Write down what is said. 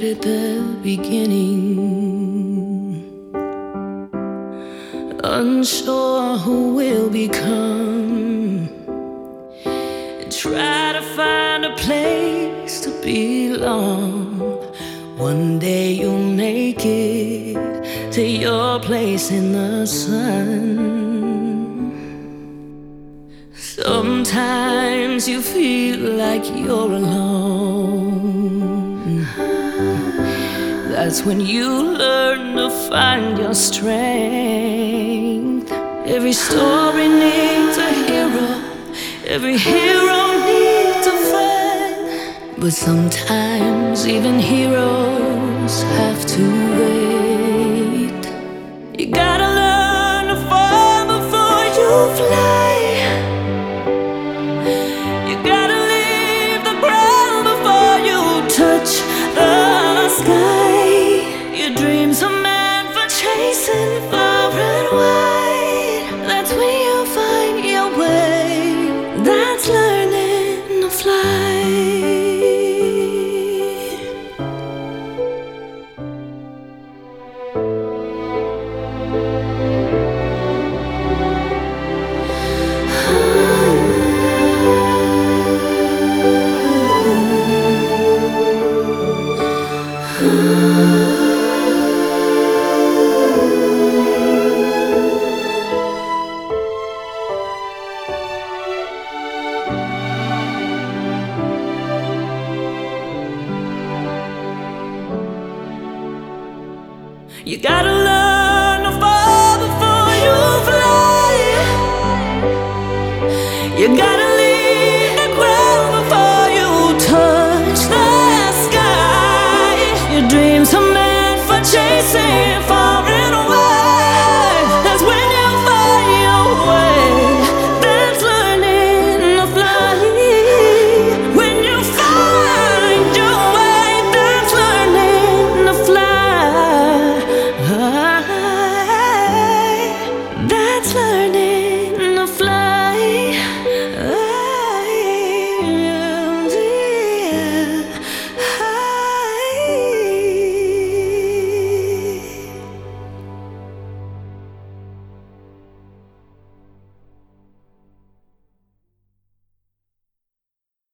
at the beginning, unsure who will become, and try to find a place to belong. One day you'll make it to your place in the sun. Sometimes you feel like you're alone. That's when you learn to find your strength. Every story needs a hero, every hero needs a friend. But sometimes even heroes have to wait. You gotta learn to fall before you fly. Touch the sky. Your dreams are meant for chasing far and wide. That's when you find your way. That's learning to fly. You gotta learn to fall before you fly. You gotta